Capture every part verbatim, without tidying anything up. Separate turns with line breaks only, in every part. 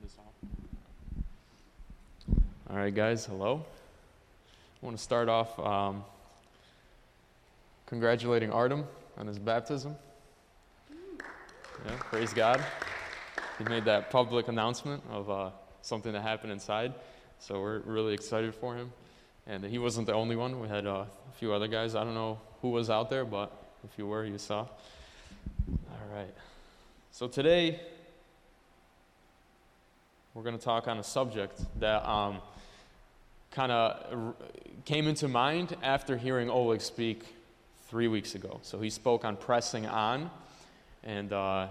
this off. All right, guys, hello. I want to start off um, congratulating Artem on his baptism. Yeah, praise God. He made that public announcement of uh, something that happened inside, so we're really excited for him. And he wasn't the only one. We had uh, a few other guys. I don't know who was out there, but if you were, you saw. All right. So today, we're going to talk on a subject that um, kind of r- came into mind after hearing Oleg speak three weeks ago. So he spoke on pressing on, and uh,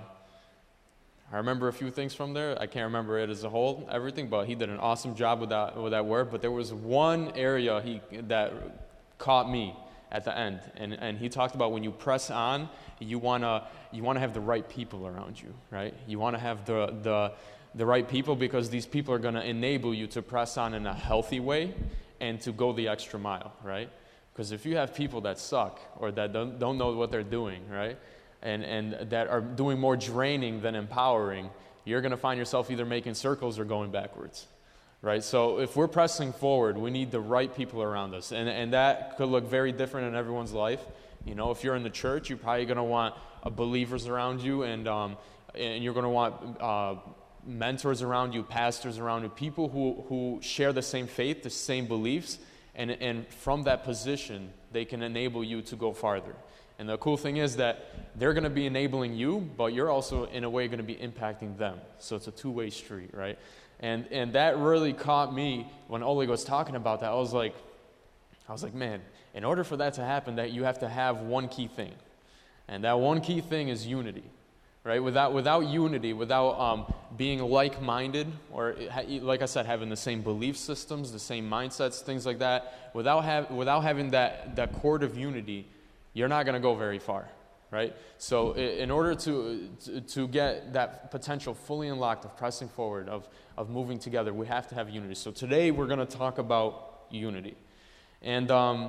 I remember a few things from there. I can't remember it as a whole, everything, but he did an awesome job with that with that word. But there was one area he that caught me at the end, and and he talked about when you press on, you wanna you wanna have the right people around you, right? You wanna have the the the right people because these people are gonna enable you to press on in a healthy way and to go the extra mile, right? Because if you have people that suck or that don't don't know what they're doing, right? And, and that are doing more draining than empowering, you're going to find yourself either making circles or going backwards, right? So if we're pressing forward, we need the right people around us. And, and that could look very different in everyone's life. You know, if you're in the church, you're probably going to want uh, believers around you, and, um, and you're going to want uh, mentors around you, pastors around you, people who, who share the same faith, the same beliefs, and, and from that position, they can enable you to go farther. And the cool thing is that they're going to be enabling you, but you're also, in a way, going to be impacting them. So it's a two-way street, right? And and that really caught me when Oleg was talking about that. I was like, I was like, man, in order for that to happen, that you have to have one key thing. And that one key thing is unity, right? Without without unity, without um, being like-minded, or like I said, having the same belief systems, the same mindsets, things like that, without have without having that that cord of unity, you're not going to go very far, right? So in order to, to to get that potential fully unlocked of pressing forward, of of moving together, we have to have unity. So today we're going to talk about unity. And um,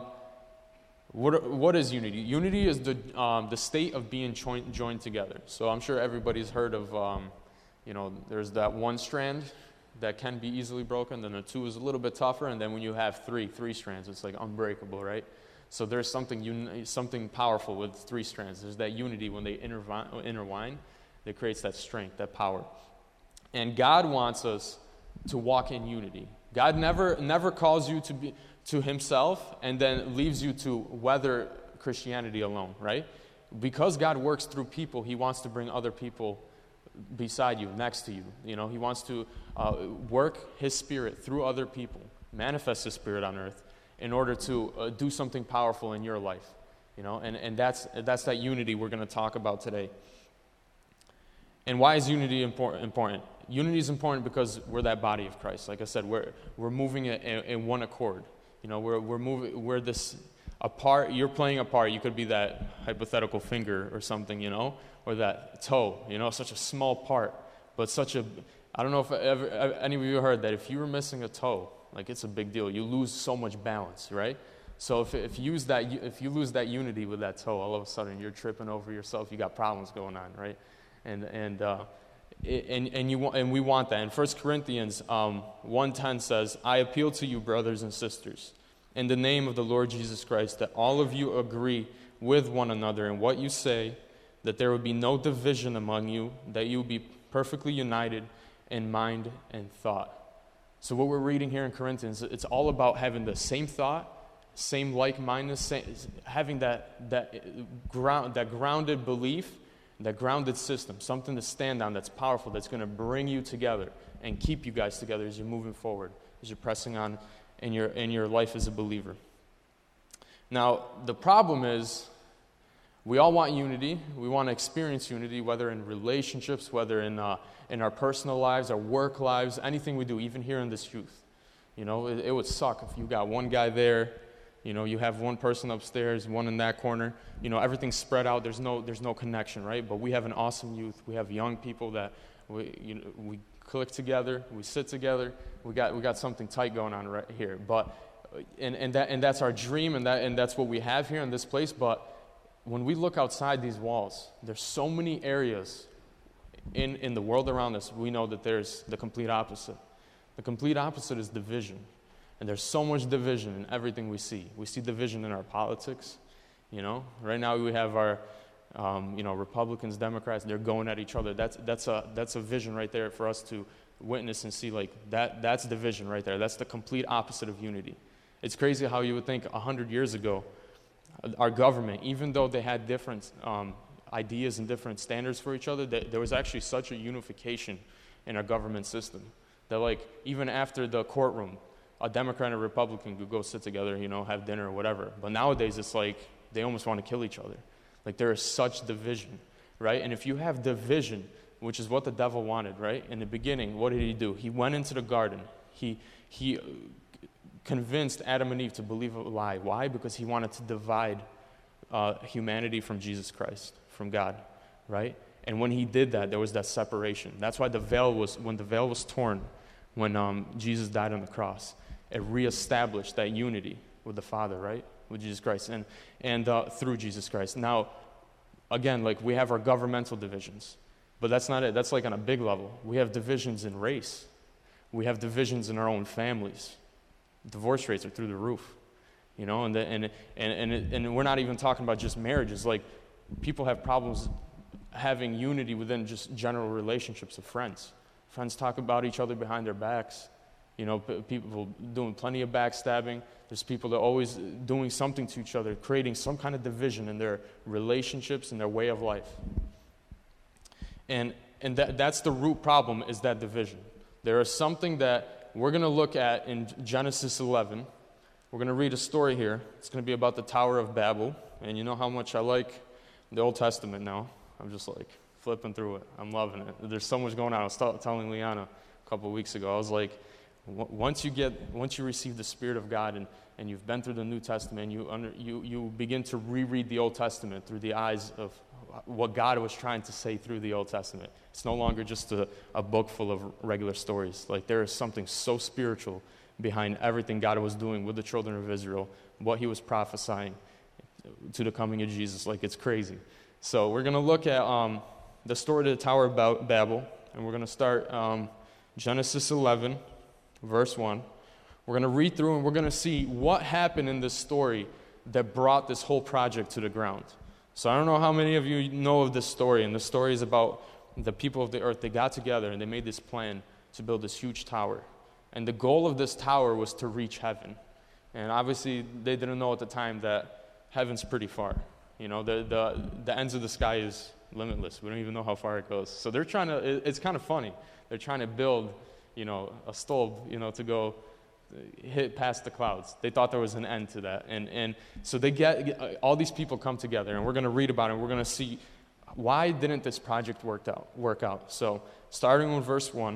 what what is unity? Unity is the um, the state of being joined, joined together. So I'm sure everybody's heard of, um, you know, there's that one strand that can be easily broken, then the two is a little bit tougher, and then when you have three, three strands, it's like unbreakable, right? So there's something un- something powerful with three strands. There's that unity when they intertwine, intertwine, that creates that strength, that power. And God wants us to walk in unity. God never never calls you to be to Himself and then leaves you to weather Christianity alone, right? Because God works through people, He wants to bring other people beside you, next to you. You know, He wants to uh, work His Spirit through other people, manifest His Spirit on earth, in order to uh, do something powerful in your life, you know, and, and that's that's that unity we're going to talk about today. And why is unity important? important? Unity is important because we're that body of Christ. Like I said, we're we're moving in, in one accord. You know, we're we're moving. We're this a part. You're playing a part. You could be that hypothetical finger or something, you know, or that toe. You know, such a small part, but such a. I don't know if ever, any of you heard that if you were missing a toe, like it's a big deal. You lose so much balance, right? So if if you use that if you lose that unity with that toe, all of a sudden you're tripping over yourself. You got problems going on, right? And and uh, and and you want and we want that. And First Corinthians um, one ten says, "I appeal to you, brothers and sisters, in the name of the Lord Jesus Christ, that all of you agree with one another in what you say, that there would be no division among you, that you be perfectly united in mind and thought." So what we're reading here in Corinthians, it's all about having the same thought, same like-mindedness, same, having that that ground that grounded belief, that grounded system, something to stand on that's powerful, that's going to bring you together and keep you guys together as you're moving forward, as you're pressing on in your in your life as a believer. Now, the problem is, we all want unity. We want to experience unity, whether in relationships, whether in uh, in our personal lives, our work lives, anything we do, even here in this youth. You know, it, it would suck if you got one guy there, you know, you have one person upstairs, one in that corner. You know, everything's spread out. There's no there's no connection, right? But we have an awesome youth. We have young people that we you know we click together, we sit together. We got we got something tight going on right here. But and and that and that's our dream, and that and that's what we have here in this place. But when we look outside these walls, there's so many areas in, in the world around us, we know that there's the complete opposite. The complete opposite is division. And there's so much division in everything we see. We see division in our politics, you know. Right now we have our, um, you know, Republicans, Democrats, they're going at each other. That's, that's, a, that's a vision right there for us to witness and see, like, that, that's division right there. That's the complete opposite of unity. It's crazy how you would think a hundred years ago, our government, even though they had different um, ideas and different standards for each other, that there was actually such a unification in our government system that, like, even after the courtroom, a Democrat and a Republican could go sit together, you know, have dinner or whatever. But nowadays, it's like they almost want to kill each other. Like, there is such division, right? And if you have division, which is what the devil wanted, right? In the beginning, what did he do? He went into the garden. He he convinced Adam and Eve to believe a lie. Why? Because he wanted to divide uh, humanity from Jesus Christ, from God, right? And when he did that, there was that separation. That's why the veil was, when the veil was torn, when um, Jesus died on the cross, it reestablished that unity with the Father, right? With Jesus Christ, and and uh, through Jesus Christ. Now, again, like, we have our governmental divisions, but that's not it. That's like on a big level. We have divisions in race. We have divisions in our own families. Divorce rates are through the roof, you know, and the, and and and, it, and we're not even talking about just marriages. Like, people have problems having unity within just general relationships of friends. Friends talk about each other behind their backs. You know, p- people doing plenty of backstabbing. There's people that are always doing something to each other, creating some kind of division in their relationships and their way of life. And and that that's the root problem, is that division. There is something that we're going to look at in Genesis eleven. We're going to read a story here. It's going to be about the Tower of Babel. And you know how much I like the Old Testament now. I'm just like flipping through it. I'm loving it. There's so much going on. I was t- telling Liana a couple of weeks ago. I was like, w- once you get, once you receive the Spirit of God and, and you've been through the New Testament, you under, you you begin to reread the Old Testament through the eyes of what God was trying to say through the Old Testament. It's no longer just a, a book full of regular stories. Like, there is something so spiritual behind everything God was doing with the children of Israel, what he was prophesying to the coming of Jesus. Like, it's crazy. So we're going to look at um, the story of the Tower of Babel, and we're going to start um, Genesis eleven, verse one. We're going to read through, and we're going to see what happened in this story that brought this whole project to the ground. So I don't know how many of you know of this story, and the story is about the people of the earth. They got together, and they made this plan to build this huge tower. And the goal of this tower was to reach heaven. And obviously, they didn't know at the time that heaven's pretty far. You know, the the, the ends of the sky is limitless. We don't even know how far it goes. So they're trying to, it, it's kind of funny. They're trying to build, you know, a stove, you know, to go hit past the clouds. They thought there was an end to that. And and so they get, get all these people come together, and we're going to read about it, and we're going to see why didn't this project work out, work out. So starting with verse one,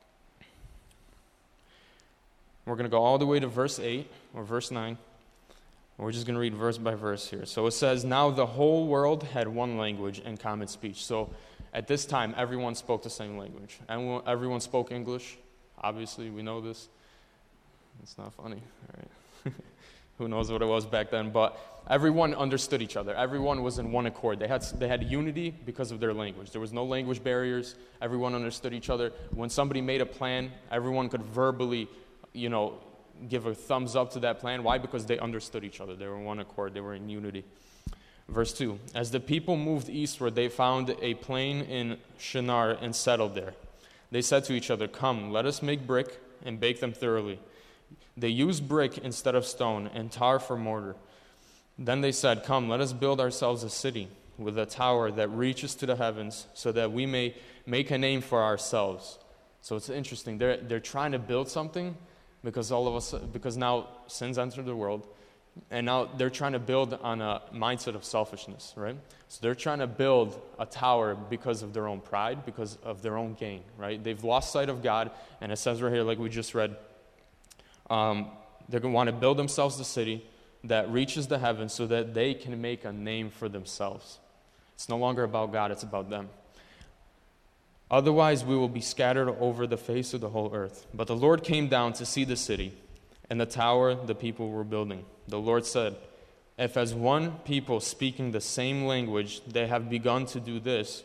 we're going to go all the way to verse eight, or verse nine. We're just going to read verse by verse here. So it says, now the whole world had one language and common speech. So at this time, everyone spoke the same language. Everyone, everyone spoke English. Obviously, we know this. It's not funny, all right? Who knows what it was back then? But everyone understood each other. Everyone was in one accord. They had they had unity because of their language. There was no language barriers. Everyone understood each other. When somebody made a plan, everyone could verbally, you know, give a thumbs up to that plan. Why? Because they understood each other. They were in one accord. They were in unity. Verse two, as the people moved eastward, they found a plain in Shinar and settled there. They said to each other, come, let us make brick and bake them thoroughly. They used brick instead of stone and tar for mortar. Then they said, come, let us build ourselves a city with a tower that reaches to the heavens so that we may make a name for ourselves. So it's interesting. They're, they're trying to build something because all of us, because now sin's entered the world, and now they're trying to build on a mindset of selfishness, right? So they're trying to build a tower because of their own pride, because of their own gain, right? They've lost sight of God, and it says right here, like we just read, um, they're going to want to build themselves a city that reaches the heavens so that they can make a name for themselves. It's no longer about God, it's about them. Otherwise, we will be scattered over the face of the whole earth. But the Lord came down to see the city and the tower the people were building. The Lord said, if as one people speaking the same language they have begun to do this,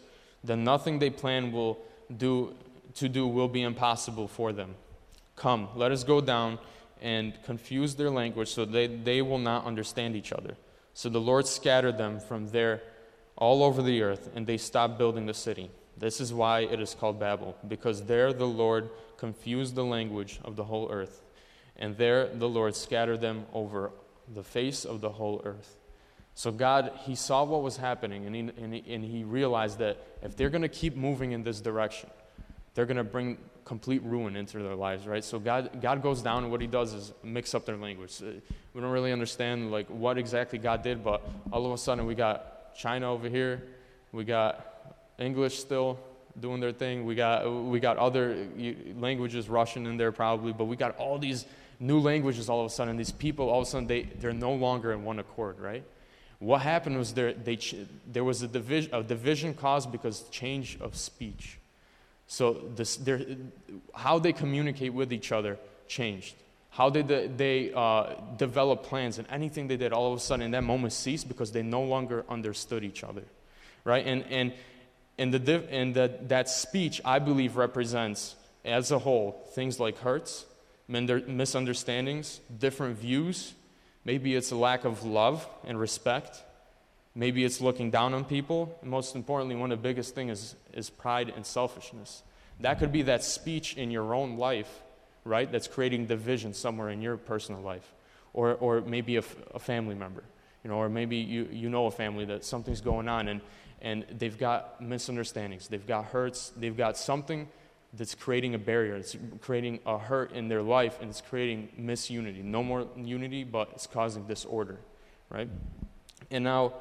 then nothing they plan will do to do will be impossible for them. Come, let us go down and confuse their language so they, they will not understand each other. So the Lord scattered them from there all over the earth, and they stopped building the city. This is why it is called Babel, because there the Lord confused the language of the whole earth, and there the Lord scattered them over the face of the whole earth. So God, he saw what was happening, and he, and he, and he realized that if they're going to keep moving in this direction, they're going to bring complete ruin into their lives, right? So God, God goes down, and what he does is mix up their language. We don't really understand like what exactly God did, but all of a sudden we got China over here, we got English still doing their thing, we got we got other languages, Russian in there probably, but we got all these new languages all of a sudden. These people, all of a sudden, they, they're no longer in one accord, right? What happened was there they there was a division, a division caused because change of speech. So this, how they communicate with each other changed. How did they, they uh, develop plans, and anything they did all of a sudden in that moment ceased because they no longer understood each other, right? And and and the and the, that speech, I believe, represents as a whole things like hurts, misunderstandings, different views. Maybe it's a lack of love and respect. Maybe it's looking down on people. And most importantly, one of the biggest things is, is pride and selfishness. That could be that speech in your own life, right, that's creating division somewhere in your personal life. Or or maybe a, a family member, you know, or maybe you, you know a family that something's going on and, and they've got misunderstandings, they've got hurts, they've got something that's creating a barrier, it's creating a hurt in their life, and it's creating misunity. No more unity, but it's causing disorder, right? And now,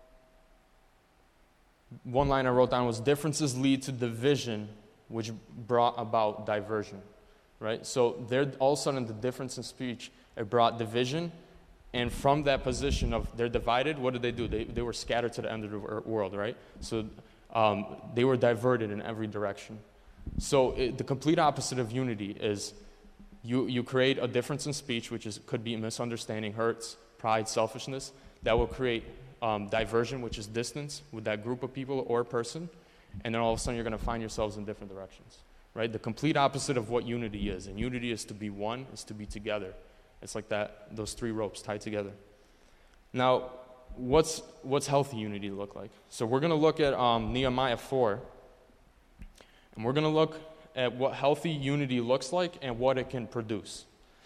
one line I wrote down was, differences lead to division, which brought about diversion, right? So there, all of a sudden, the difference in speech, it brought division, and from that position of they're divided, what did they do? They, they were scattered to the end of the world, right? So um, they were diverted in every direction. So it, the complete opposite of unity is you, you create a difference in speech, which is could be misunderstanding, hurts, pride, selfishness. That will create um, diversion, which is distance with that group of people or person. And then all of a sudden you're going to find yourselves in different directions, right? The complete opposite of what unity is. And unity is to be one, is to be together. It's like that, those three ropes tied together. Now, what's, what's healthy unity look like? So we're going to look at um, Nehemiah four. And we're going to look at what healthy unity looks like and what it can produce.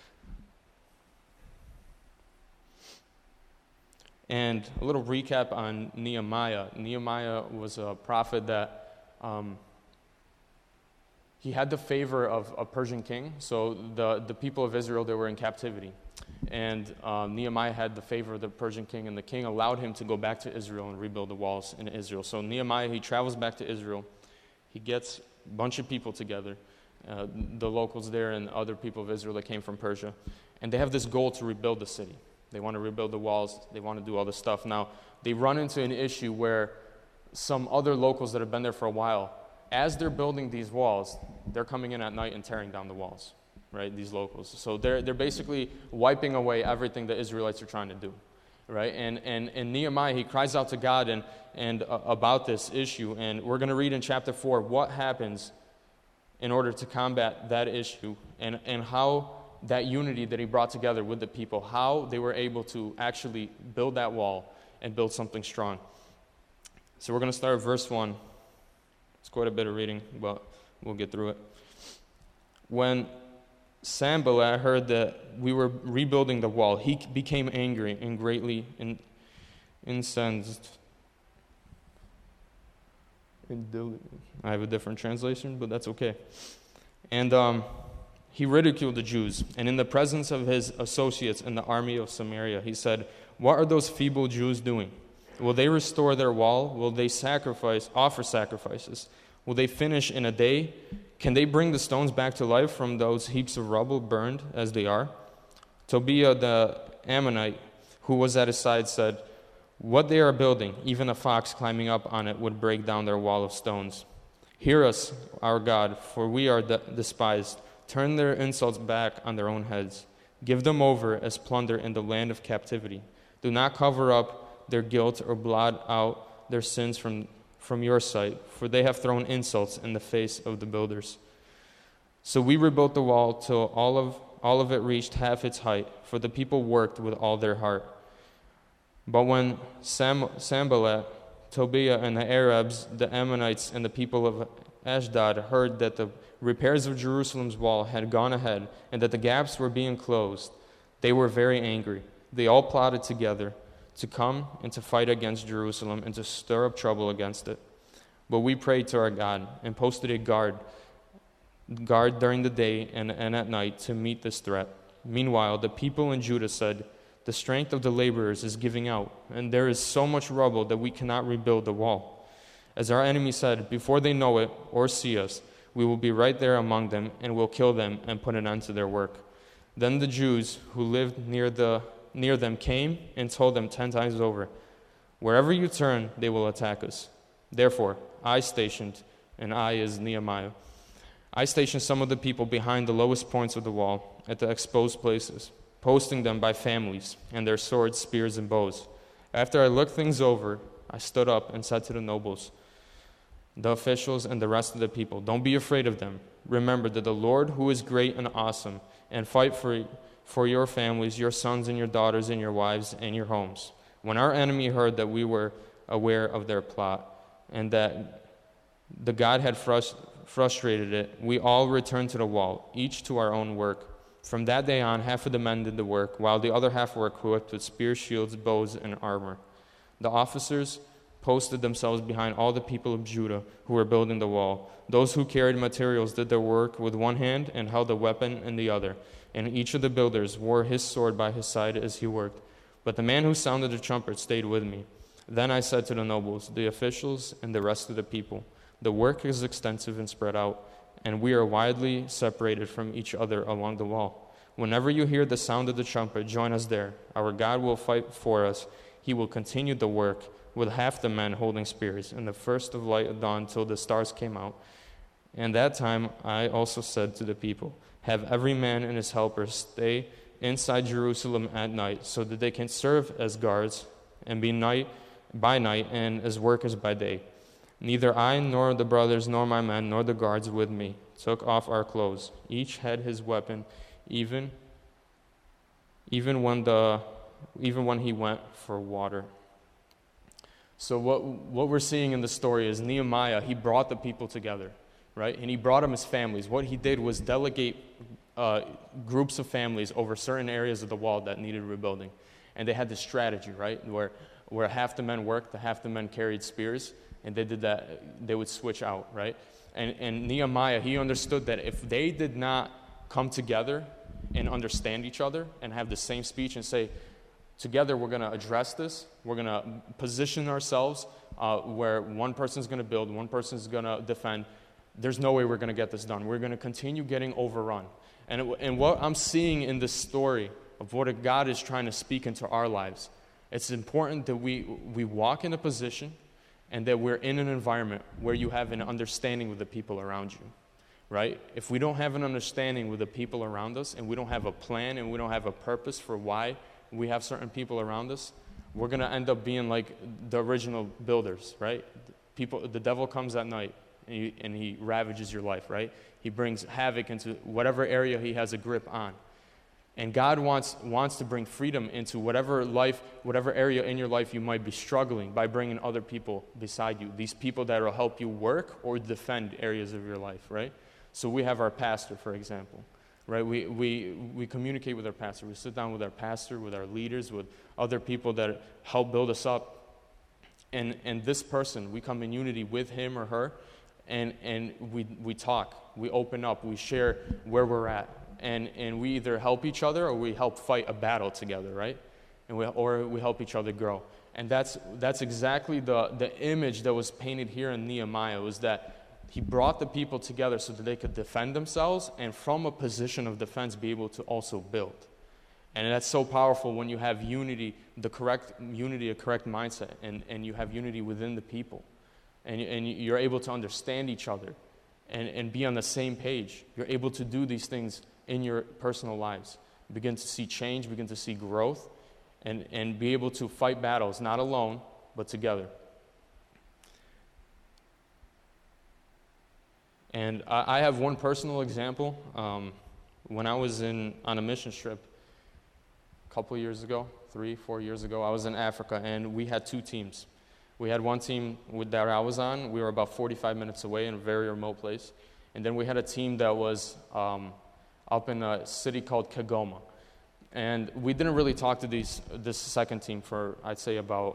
And a little recap on Nehemiah. Nehemiah was a prophet that um, he had the favor of a Persian king. So the, the people of Israel, they were in captivity. And um, Nehemiah had the favor of the Persian king, and the king allowed him to go back to Israel and rebuild the walls in Israel. So Nehemiah, he travels back to Israel. He gets a bunch of people together, uh, the locals there and other people of Israel that came from Persia. And they have this goal to rebuild the city. They want to rebuild the walls. They want to do all this stuff. Now, they run into an issue where some other locals that have been there for a while, as they're building these walls, they're coming in at night and tearing down the walls, right, these locals. So they're they're basically wiping away everything the Israelites are trying to do, right? And and, and Nehemiah, he cries out to God and, and uh, about this issue. And we're going to read in chapter four what happens in order to combat that issue and, and how that unity that he brought together with the people, how they were able to actually build that wall and build something strong. So we're going to start at verse one. It's quite a bit of reading, but we'll get through it. When Sanballat heard that we were rebuilding the wall, he became angry and greatly in, incensed. I have a different translation, but that's okay. And um, he ridiculed the Jews, and in the presence of his associates in the army of Samaria, he said, "What are those feeble Jews doing? Will they restore their wall? Will they sacrifice, offer sacrifices? Will they finish in a day? Can they bring the stones back to life from those heaps of rubble burned as they are?" Tobiah the Ammonite, who was at his side, said, "What they are building, even a fox climbing up on it would break down their wall of stones. Hear us, our God, for we are de- despised. Turn their insults back on their own heads. Give them over as plunder in the land of captivity. Do not cover up their guilt or blot out their sins from,
from your sight, for they have thrown insults in the face of the builders. So we rebuilt the wall till all of all of it reached half its height, for the people worked with all their heart. But when Sam, Sanballat, Tobiah, and the Arabs, the Ammonites, and the people of Ashdod heard that the repairs of Jerusalem's wall had gone ahead and that the gaps were being closed, they were very angry. They all plotted together to come and to fight against Jerusalem and to stir up trouble against it. But we prayed to our God and posted a guard, guard during the day and, and at night to meet this threat. Meanwhile, the people in Judah said, "The strength of the laborers is giving out, and there is so much rubble that we cannot rebuild the wall." As our enemy said, "Before they know it or see us, we will be right there among them and will kill them and put an end to their work." Then the Jews who lived near the near them came and told them ten times over, "Wherever you turn, they will attack us." Therefore, I stationed, and I is Nehemiah, I stationed some of the people behind the lowest points of the wall at the exposed places, posting them by families and their swords, spears, and bows. After I looked things over, I stood up and said to the nobles, the officials, and the rest of the people, "Don't be afraid of them. Remember that the Lord, who is great and awesome, and fight for for your families, your sons and your daughters and your wives and your homes." When our enemy heard that we were aware of their plot and that the God had frust- frustrated it, we all returned to the wall, each to our own work. From that day on, half of the men did the work, while the other half were equipped with spears, shields, bows, and armor. The officers posted themselves behind all the people of Judah who were building the wall. Those who carried materials did their work with one hand and held a weapon in the other, and each of the builders wore his sword by his side as he worked. But the man who sounded the trumpet stayed with me. Then I said to the nobles, the officials, and the rest of the people, "The work is extensive and spread out, and we are widely separated from each other along the wall. Whenever you hear the sound of the trumpet, join us there. Our God will fight for us. He will continue the work with half the men holding spears, and the first of light at dawn till the stars came out." And that time I also said to the people, "Have every man and his helper stay inside Jerusalem at night, so that they can serve as guards and be night by night and as workers by day." Neither I nor the brothers nor my men nor the guards with me took off our clothes. Each had his weapon, even even when the even when he went for water.
So what what we're seeing in the story is Nehemiah, he brought the people together, right? And he brought them as families. What he did was delegate uh, groups of families over certain areas of the wall that needed rebuilding. And they had this strategy, right, where where half the men worked, the half the men carried spears, and they did that, they would switch out, right? And, and Nehemiah, he understood that if they did not come together and understand each other and have the same speech and say, together we're going to address this, we're going to position ourselves uh, where one person's going to build, one person's going to defend, there's no way we're going to get this done. We're going to continue getting overrun. And, it, and what I'm seeing in this story of what God is trying to speak into our lives, it's important that we, we walk in a position and that we're in an environment where you have an understanding with the people around you, right? If we don't have an understanding with the people around us and we don't have a plan and we don't have a purpose for why we have certain people around us, we're going to end up being like the original builders, right? People, the devil comes at night and he, and he ravages your life, right? He brings havoc into whatever area he has a grip on. And God wants wants to bring freedom into whatever life, whatever area in your life you might be struggling by bringing other people beside you. These people that will help you work or defend areas of your life, right? So we have our pastor, for example, right? We we we communicate with our pastor. We sit down with our pastor, with our leaders, with other people that help build us up. And and this person, we come in unity with him or her, and and we we talk, we open up, we share where we're at. And and we either help each other or we help fight a battle together, right? And we or we help each other grow. And that's that's exactly the, the image that was painted here in Nehemiah, was that he brought the people together so that they could defend themselves and from a position of defense be able to also build. And that's so powerful when you have unity, the correct unity, a correct mindset, and, and you have unity within the people. And, and you're able to understand each other and, and be on the same page. You're able to do these things in your personal lives. Begin to see change, begin to see growth, and, and be able to fight battles, not alone, but together.
And I, I have one personal example. Um, when I was in on a mission trip a couple years ago, three, four years ago, I was in Africa, and we had two teams. We had one team with, that I was on. We were about forty-five minutes away in a very remote place. And then we had a team that was um, up in a city called Kigoma. And we didn't really talk to these this second team for, I'd say, about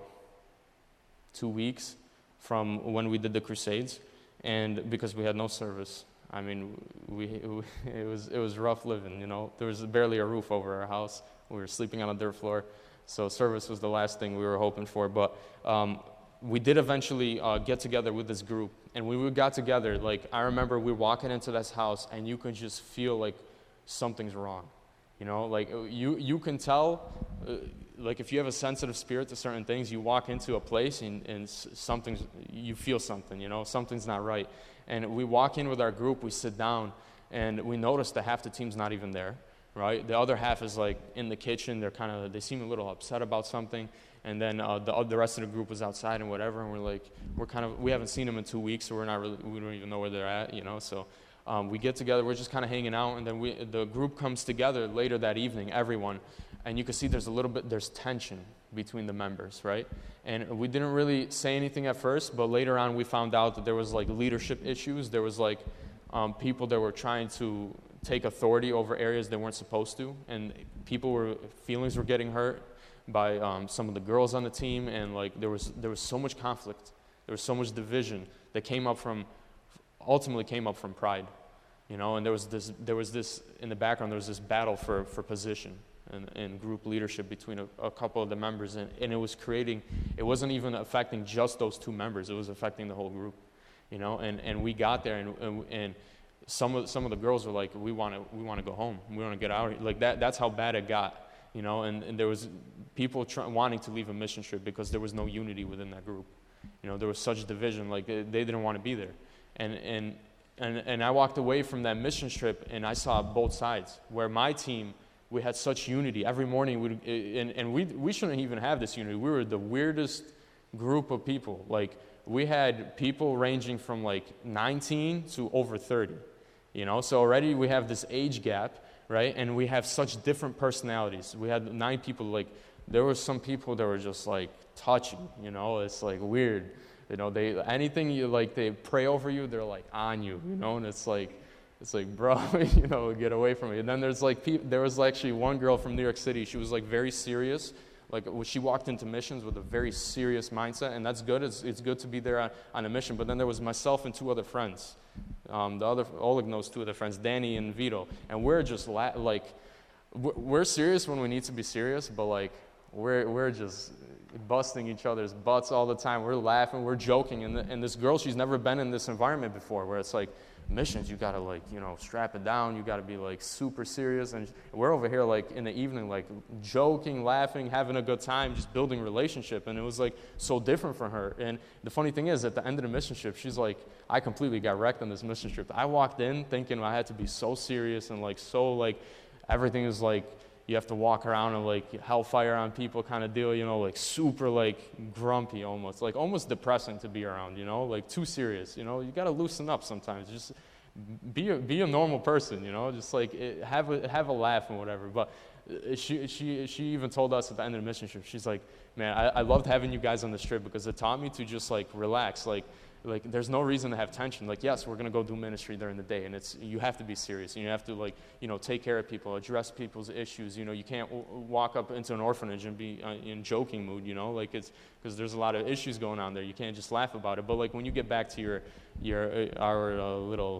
two weeks from when we did the Crusades, and because we had no service. I mean, we, we it was it was rough living, you know. There was barely a roof over our house. We were sleeping on a dirt floor, so service was the last thing we were hoping for. But um, we did eventually uh, get together with this group, and when we got together, like, I remember we were walking into this house, and you could just feel like something's wrong. You know, like, you, you can tell, uh, like, if you have a sensitive spirit to certain things, you walk into a place and, and something's, you feel something, you know, something's not right. And we walk in with our group, we sit down, and we notice that half the team's not even there, right? The other half is, like, in the kitchen. They're kind of, they seem a little upset about something. And then uh, the, the rest of the group was outside and whatever, and we're like, we're kind of, we haven't seen them in two weeks, so we're not really, we don't even know where they're at, you know, so. Um, we get together, we're just kind of hanging out, and then we, the group comes together later that evening, everyone, and you can see there's a little bit, there's tension between the members, right? And we didn't really say anything at first, but later on we found out that there was, like, leadership issues. There was, like, um, people that were trying to take authority over areas they weren't supposed to, and people were, feelings were getting hurt by um, some of the girls on the team, and, like, there was there was so much conflict, there was so much division that came up from, ultimately came up from pride. You know, and there was this, there was this, in the background, there was this battle for, for position and, and group leadership between a, a couple of the members, and, and it was creating, it wasn't even affecting just those two members, it was affecting the whole group, you know, and, and we got there, and, and, and some of, some of the girls were like, we want to, we want to go home, we want to get out of here, like that, that's how bad it got, you know, and, and there was people try, wanting to leave a mission trip because there was no unity within that group, you know, there was such division, like they, they didn't want to be there, and, and, And, and I walked away from that mission trip, and I saw both sides. Where my team, we had such unity. Every morning, we'd, and, and we we shouldn't even have this unity. We were the weirdest group of people. Like, we had people ranging from, like, nineteen to over thirty, you know? So already we have this age gap, right? And we have such different personalities. We had nine people, like, there were some people that were just, like, touchy, you know? It's, like, weird. You know, they anything you like, they pray over you. They're like on you, you know, and it's like, it's like, bro, you know, get away from me. And then there's like, pe- there was actually one girl from New York City. She was like very serious. Like, she walked into missions with a very serious mindset, and that's good. It's it's good to be there on, on a mission. But then there was myself and two other friends. Um, the other Oleg knows two other friends, Danny and Vito, and we're just la- like, we're serious when we need to be serious, but like, we're we're just busting each other's butts all the time. We're laughing, we're joking, and, the, and this girl, she's never been in this environment before, where it's like, missions, you gotta like, you know, strap it down, you gotta be like super serious, and we're over here like in the evening, like joking, laughing, having a good time, just building relationship, and it was like so different from her. And the funny thing is, at the end of the mission trip, she's like, I completely got wrecked on this mission trip. I walked in thinking I had to be so serious and like so like, everything is like, you have to walk around and like hellfire on people kind of deal, you know, like super like grumpy almost, like almost depressing to be around, you know, like too serious, you know, you got to loosen up sometimes, just be a, be a normal person, you know, just like it, have a, have a laugh and whatever. But she she she even told us at the end of the mission trip, she's like, man, I, I loved having you guys on this trip because it taught me to just like relax, like Like, there's no reason to have tension. Like, yes, we're going to go do ministry during the day, and it's you have to be serious, and you have to, like, you know, take care of people, address people's issues. You know, you can't w- walk up into an orphanage and be uh, in joking mood, you know, like, it's because there's a lot of issues going on there. You can't just laugh about it. But, like, when you get back to your, your uh, our uh, little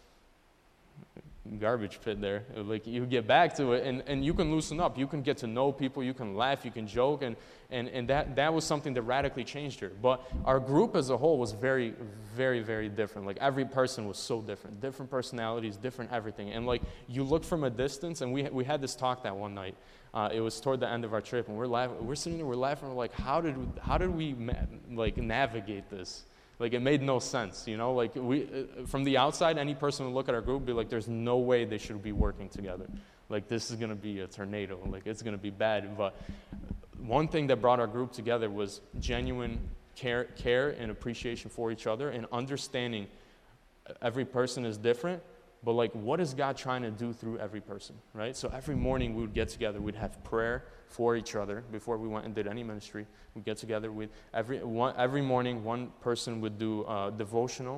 garbage pit there, like, you get back to it, and, and you can loosen up. You can get to know people. You can laugh. You can joke, and And, and that, that was something that radically changed her. But our group as a whole was very, very, very different. Like, every person was so different. Different personalities, different everything. And, like, you look from a distance, and we we had this talk that one night. Uh, it was toward the end of our trip, and we're laughing. We're sitting there, we're laughing. We're like, how did we, how did we ma- like navigate this? Like, it made no sense, you know? Like, we uh, from the outside, any person would look at our group and be like, there's no way they should be working together. Like, this is going to be a tornado. Like, it's going to be bad. But one thing that brought our group together was genuine care, care and appreciation for each other, and understanding
every person is different, but like, what is God trying to do through every person, right? So every morning we would get together, we'd have prayer for each other before we went and did any ministry. We'd get together, we'd, every, one, every morning one person would do uh, devotional,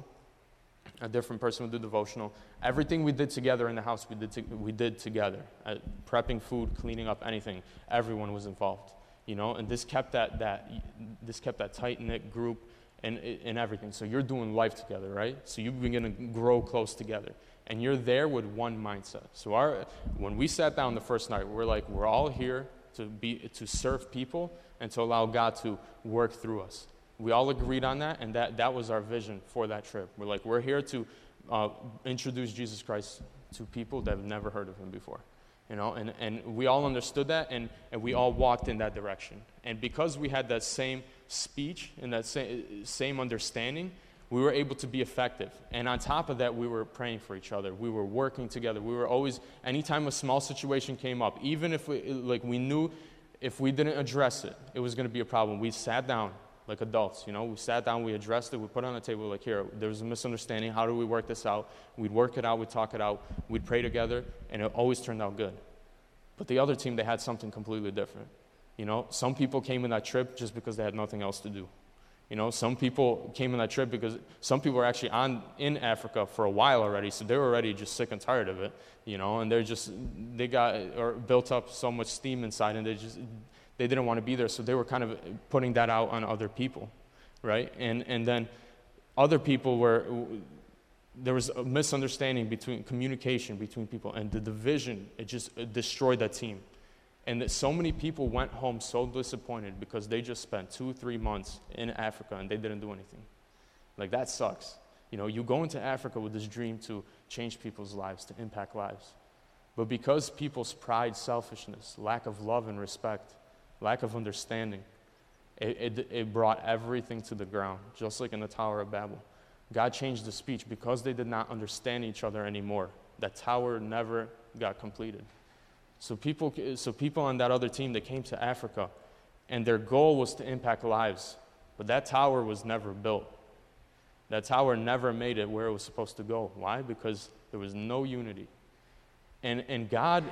a different person would do devotional. Everything we did together in the house, we did to, we did together. Uh, prepping food, cleaning up, anything, everyone was involved, you know, and this kept that, that, this kept that tight-knit group and, and everything. So you're doing life together, right? So you're going to grow close together. And you're there with one mindset. So our, when we sat down the first night, we're like, we're all here to be to serve people and to allow God to work through us. We all agreed on that, and that, that was our vision for that trip. We're like, we're here to uh, introduce Jesus Christ to people that have never heard of him before. You know, and, and we all understood that, and, and we all walked in that direction. And because we had that same speech and that same, same understanding, we were able to be effective. And on top of that, we were praying for each other. We were working together. We were always, anytime a small situation came up, even if we, like we knew if we didn't address it, it was going to be a problem. We sat down like adults, you know. We sat down, we addressed it, we put it on the table, like, here, there was a misunderstanding. How do we work this out? We'd work it out, we'd talk it out, we'd pray together, and it always turned out good. But the other team, they had something completely different. You know, some people came in that trip just because they had nothing else to do. You know, some people came on that trip because some people were actually on in Africa for a while already, so they were already just sick and tired of it, you know, and they're just, they got, or built up so much steam inside, and they just, they didn't want to be there, so they were kind of putting that out on other people, right? And and then other people were, there was a misunderstanding between, communication between people, and the division, it just it destroyed that team. And that so many people went home so disappointed because they just spent two, three months in Africa and they didn't do anything. Like, that sucks. You know, you go into Africa with this dream to change people's lives, to impact lives. But because people's pride, selfishness, lack of love and respect, lack of understanding, it, it, it brought everything to the ground, just like in the Tower of Babel. God changed the speech because they did not understand each other anymore. That tower never got completed. So people, so people on that other team, they came to Africa, and their goal was to impact lives. But that tower was never built. That tower never made it where it was supposed to go. Why? Because there was no unity. And and God,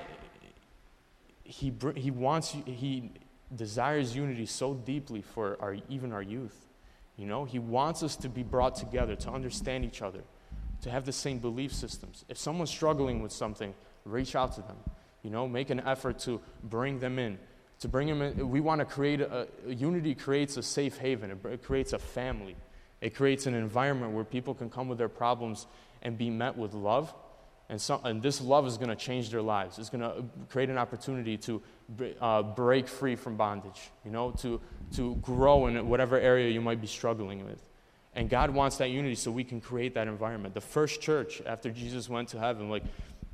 He He wants, He desires unity so deeply for our even our youth. You know, He wants us to be brought together, to understand each other, to have the same belief systems. If someone's struggling with something, reach out to them. You know, make an effort to bring them in, to bring them in. We want to create a, a unity creates a safe haven. It, it creates a family. It creates an environment where people can come with their problems and be met with love. And, so, and this love is going to change their lives. It's going to create an opportunity to uh, break free from bondage, you know, to, to grow in whatever area you might be struggling with. And God wants that unity so we can create that environment. The first church after Jesus went to heaven, like,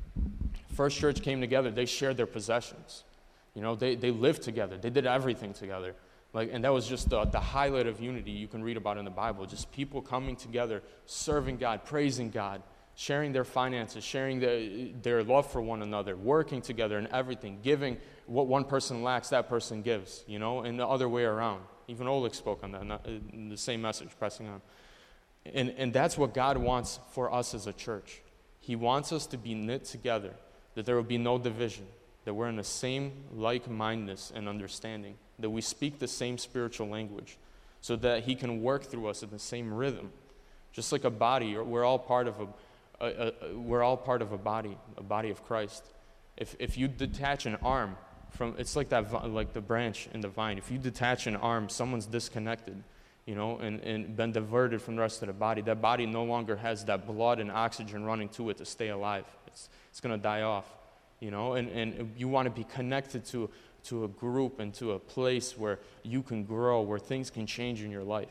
first church came together, they shared their possessions. You know, they, they lived together. They did everything together. Like, and that was just the, the highlight of unity you can read about in the Bible. Just people coming together, serving God, praising God, sharing their finances, sharing the, their love for one another, working together in everything, giving what one person lacks, that person gives, you know, and the other way around. Even Oleg spoke on that, not, in the same message, pressing on. And, and that's what God wants for us as a church. He wants us to be knit together, that there will be no division, that we're in the same like-mindedness and understanding, that we speak the same spiritual language, so that He can work through us in the same rhythm. Just like a body, we're all part of a, a, a we're all part of a body, a body of Christ. If if you detach an arm from, it's like that, like the branch in the vine. If you detach an arm, someone's disconnected, you know, and, and been diverted from the rest of the body. That body no longer has that blood and oxygen running to it to stay alive. It's it's going to die off, you know, and, and you want to be connected to, to a group and to a place where you can grow, where things can change in your life.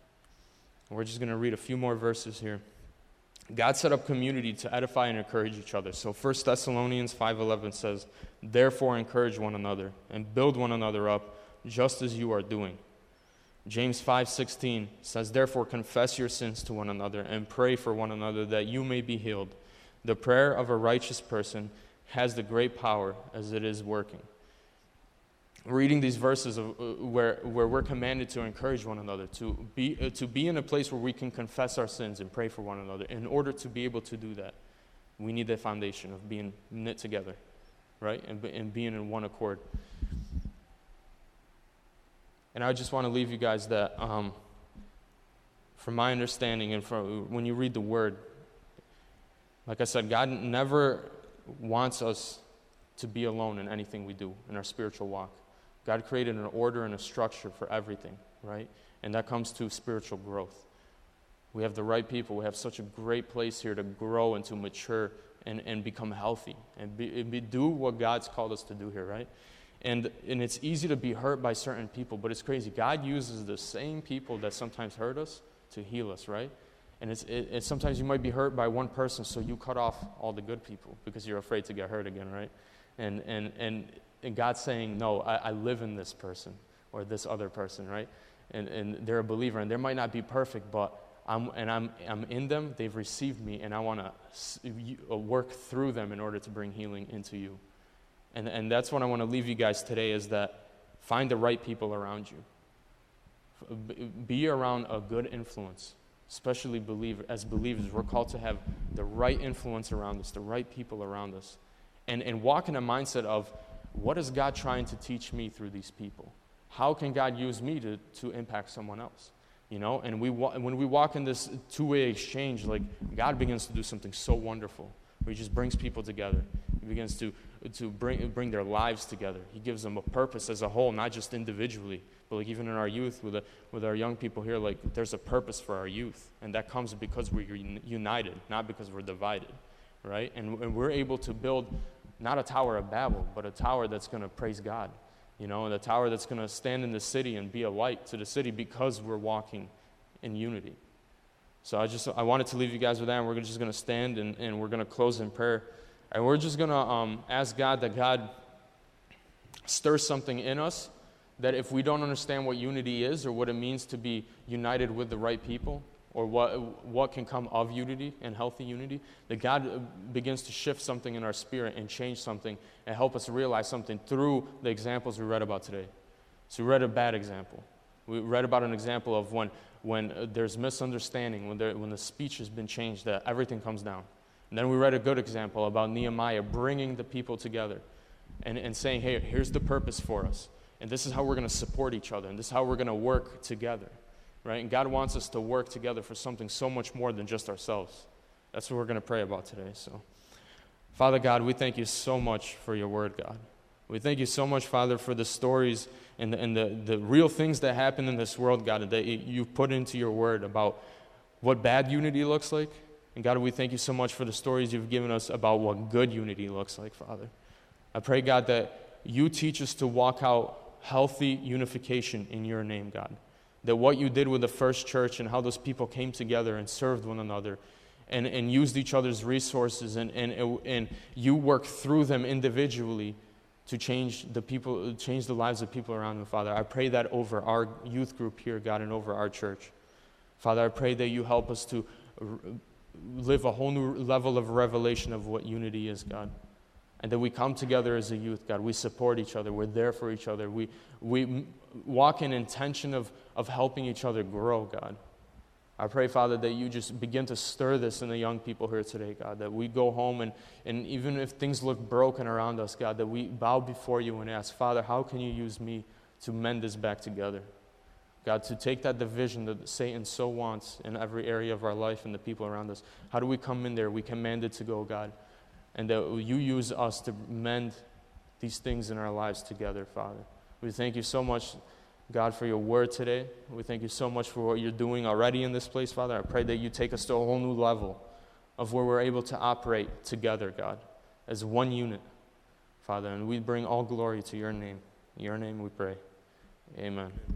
And we're just going to read a few more verses here. God set up community to edify and encourage each other. So First Thessalonians five eleven says, "Therefore encourage one another and build one another up, just as you are doing." James five sixteen says, "Therefore confess your sins to one another and pray for one another that you may be healed. The prayer of a righteous person has the great power as it is working." reading these verses of, uh, where, where we're commanded to encourage one another, to be, uh, to be in a place where we can confess our sins and pray for one another. In order to be able to do that, we need that foundation of being knit together, right? And, and being in one accord. And I just want to leave you guys that, um, from my understanding and from when you read the Word, like I said, God never wants us to be alone in anything we do in our spiritual walk. God created an order and a structure for everything, right? And that comes to spiritual growth. We have the right people. We have such a great place here to grow and to mature and, and become healthy and, be, and be, do what God's called us to do here, right? And, and it's easy to be hurt by certain people, but it's crazy. God uses the same people that sometimes hurt us to heal us, right? And it's, it, it, sometimes you might be hurt by one person, so you cut off all the good people because you're afraid to get hurt again, right? And and and, and God's saying, no, I, I live in this person or this other person, right? And and they're a believer, and they might not be perfect, but I'm and I'm I'm in them. They've received me, and I want to work through them in order to bring healing into you. And and that's what I want to leave you guys today, is that find the right people around you. Be around a good influence, especially believer, as believers. We're called to have the right influence around us, the right people around us. And, and walk in a mindset of, what is God trying to teach me through these people? How can God use me to, to impact someone else? You know, and we wa- when we walk in this two-way exchange, like, God begins to do something so wonderful, where he just brings people together. He begins to, to bring, bring their lives together. He gives them a purpose as a whole, not just individually, but like even in our youth, with, a, with our young people here, like, there's a purpose for our youth. And that comes because we're united, not because we're divided, right? And, and we're able to build not a Tower of Babel, but a tower that's going to praise God, you know, and a tower that's going to stand in the city and be a light to the city because we're walking in unity. So I just, I wanted to leave you guys with that, and we're just going to stand and, and we're going to close in prayer. And we're just going to um, ask God that God stirs something in us, that if we don't understand what unity is or what it means to be united with the right people, or what what can come of unity and healthy unity, that God begins to shift something in our spirit and change something and help us realize something through the examples we read about today. So we read a bad example. We read about an example of when when there's misunderstanding, when there, when the speech has been changed, that everything comes down. And then we read a good example about Nehemiah bringing the people together and, and saying, hey, here's the purpose for us. And this is how we're going to support each other. And this is how we're going to work together. Right? And God wants us to work together for something so much more than just ourselves. That's what we're going to pray about today. So, Father God, we thank you so much for your word, God. We thank you so much, Father, for the stories and the, and the, the real things that happen in this world, God, that you've put into your word about what bad unity looks like. And God, we thank you so much for the stories you've given us about what good unity looks like, Father. I pray, God, that you teach us to walk out healthy unification in your name, God. That what you did with the first church and how those people came together and served one another and, and used each other's resources and, and, and you work through them individually to change the people, change the lives of people around them, Father. I pray that over our youth group here, God, and over our church. Father, I pray that you help us to live a whole new level of revelation of what unity is, God. And that we come together as a youth, God. We support each other. We're there for each other. We we walk in intention of, of helping each other grow, God. I pray, Father, that you just begin to stir this in the young people here today, God. That we go home and, and even if things look broken around us, God, that we bow before you and ask, Father, how can you use me to mend this back together? God, to take that division that Satan so wants in every area of our life and the people around us. How do we come in there? We command it to go, God. And that you use us to mend these things in our lives together, Father. We thank you so much, God, for your word today. We thank you so much for what you're doing already in this place, Father. I pray that you take us to a whole new level of where we're able to operate together, God, as one unit, Father. And we bring all glory to your name. In your name we pray. Amen.